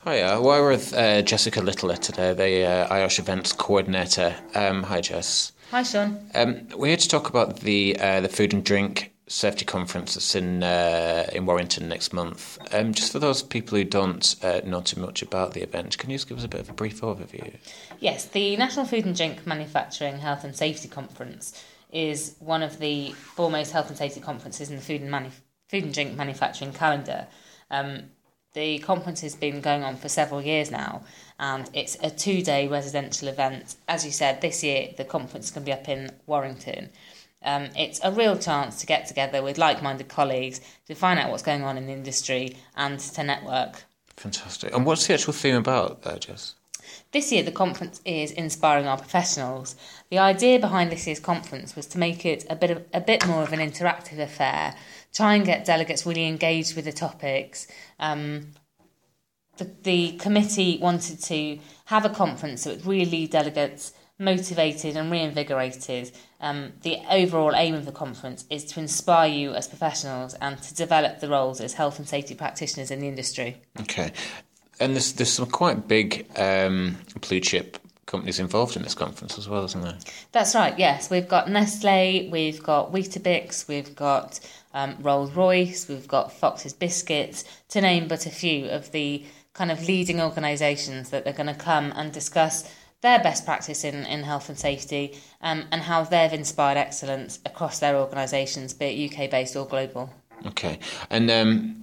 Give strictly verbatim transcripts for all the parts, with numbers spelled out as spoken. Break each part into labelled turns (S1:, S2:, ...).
S1: Hiya, we're with uh, Jessica Littler today, the uh, I O S H Events Coordinator. Um, hi, Jess.
S2: Hi, Sean.
S1: Um, we're here to talk about the uh, the Food and Drink Safety Conference that's in uh, in Warrington next month. Um, just for those people who don't uh, know too much about the event, can you just give us a bit of a brief overview?
S2: Yes, the National Food and Drink Manufacturing Health and Safety Conference is one of the foremost health and safety conferences in the food and, manu- food and drink manufacturing calendar. Um, the conference has been going on for several years now, and it's a two-day residential event. As you said, this year the conference is going to be up in Warrington. Um, it's a real chance to get together with like-minded colleagues to find out what's going on in the industry and to network.
S1: Fantastic. And what's the actual theme about, uh, Jess?
S2: This year the conference is Inspiring Our Professionals. The idea behind this year's conference was to make it a bit of, a bit more of an interactive affair, try and get delegates really engaged with the topics. Um, the, the committee wanted to have a conference that would really leave delegates motivated and reinvigorated. Um, the overall aim of the conference is to inspire you as professionals and to develop the roles as health and safety practitioners in the industry.
S1: Okay. And there's, there's some quite big um, blue chip companies involved in this conference as well, isn't there?
S2: That's right, yes. We've got Nestle, we've got Weetabix, we've got um, Rolls-Royce, we've got Fox's Biscuits, to name but a few of the kind of leading organisations that are going to come and discuss their best practice in, in health and safety um, and how they've inspired excellence across their organisations, be it U K-based or global.
S1: Okay. And um,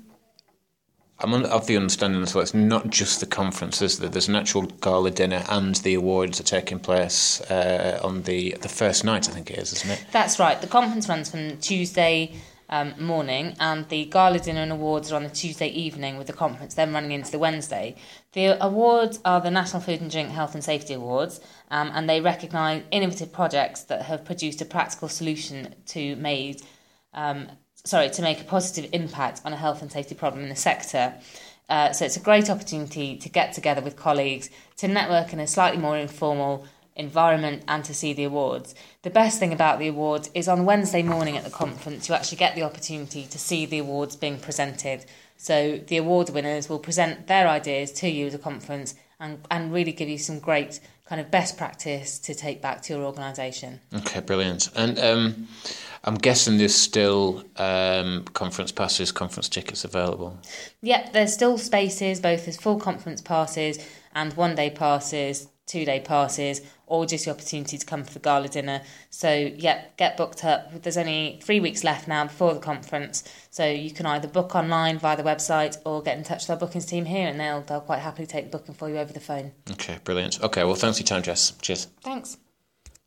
S1: I'm of the understanding as well, it's not just the conferences, that there's an actual gala dinner and the awards are taking place uh, on the the first night, I think it is, isn't it?
S2: That's right. The conference runs from Tuesday um, morning and the gala dinner and awards are on the Tuesday evening, with the conference then running into the Wednesday. The awards are the National Food and Drink Health and Safety Awards, um, and they recognise innovative projects that have produced a practical solution to made um, sorry to make a positive impact on a health and safety problem in the sector. Uh, so it's a great opportunity to get together with colleagues, to network in a slightly more informal environment and to see the awards. The best thing about the awards is on Wednesday morning at the conference you actually get the opportunity to see the awards being presented. So the award winners will present their ideas to you at a conference and, and really give you some great kind of best practice to take back to your organisation.
S1: Okay, brilliant. And um, I'm guessing there's still um, conference passes, conference tickets available.
S2: Yep, there's still spaces, both as full conference passes and one-day passes, two-day passes, or just the opportunity to come for the gala dinner. So, yep, get booked up. There's only three weeks left now before the conference, so you can either book online via the website or get in touch with our bookings team here, and they'll, they'll quite happily take the booking for you over the phone.
S1: Okay, brilliant. Okay, well, thanks for your time, Jess. Cheers.
S2: Thanks.